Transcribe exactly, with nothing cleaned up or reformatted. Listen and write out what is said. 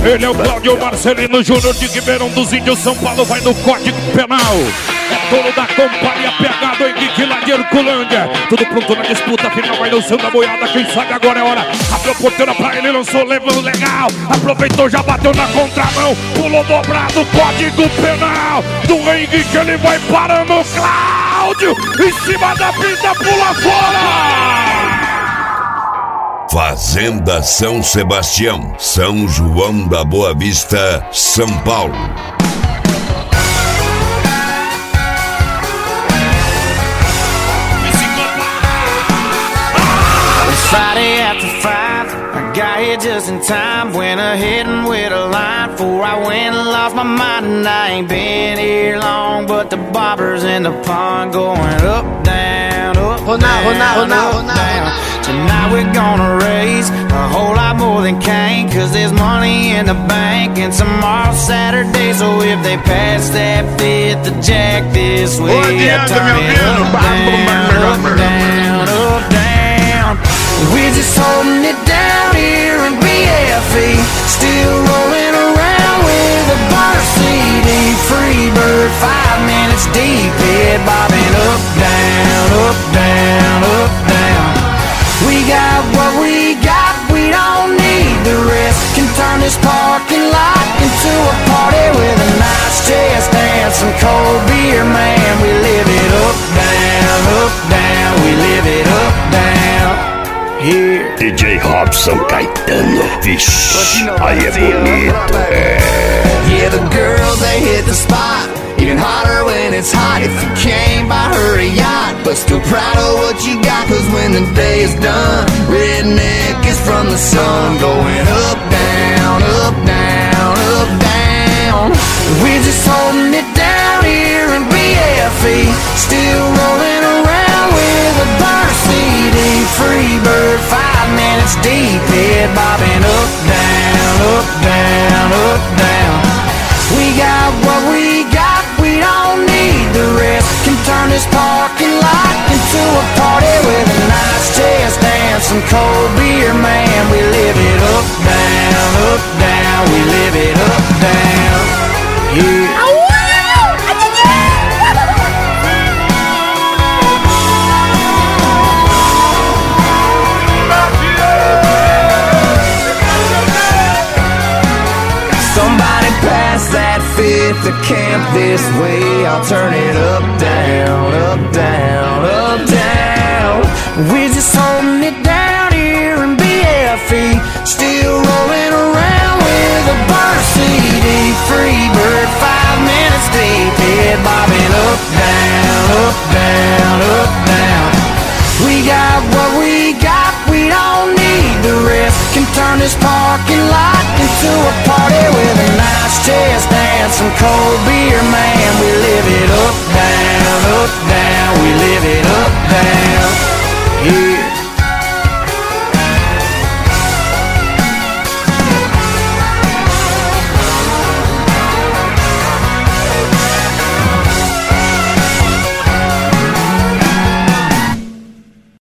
Ele é o Cláudio Marcelino Júnior de Ribeirão dos Índios, São Paulo, vai no Código Penal. É dono da companhia pegado em Guiquila de Herculândia. Tudo pronto na disputa final, vai no seu da boiada. Quem sabe agora é hora. Abriu a porteira pra ele, lançou levando legal. Aproveitou, já bateu na contramão. Pulou dobrado, Código Penal. Do ringue que ele vai parando o Cláudio. Em cima da pinta, pula fora. Fazenda São Sebastião, São João da Boa Vista, São Paulo. Friday after five, I got here just in time. Went ahead and with a line before I went and lost my mind. And I ain't been here long, but the bobbers in the pond going up, down, up, down, up, down. Tonight we're gonna raise a whole lot more than Kane, cause there's money in the bank and tomorrow's Saturday. So if they pass that fifth to Jack this way, I turn it up, down, up, down, up, down. We're just holding it down here in B F E, still rolling around with a bar C D. Free bird, five minutes deep, head bobbing up, down, up, down, up, down. We got what we got, we don't need the rest. Can turn this parking lot into a party with a nice chest and some cold beer, man. We live it up, down, up, down. We live it up, down. Here. D J Robson Caetano, vixe, aí é bonito, é. Yeah, the girls, they hit the spot, even hotter when it's hot. If you came by her yacht, but still proud of what you got, cause when the day is done, redneck is from the sun, going up, down, up, down, up, down. We're just holding it down here in B F E, still rolling around with a bar C D. Free bird, five minutes deep, head bobbing up, down, up, down, up, down. We got what we got, we don't need the rest. Can turn this parking lot into a party with a nice chest and some cold beer, man. We live it up, down, up, down. We live it up, down. Yeah. Somebody pass that fifth to camp this way. I'll turn it up, down, up, down, up, down. We're just holding it down here in B F E, still rolling around with a bar C D. Free bird, five minutes deep, head bobbing up, down, up, down, up, down. We got what we got, we don't need the rest. Can turn this parking lot into a party with a nice chest and some cold beer, man. We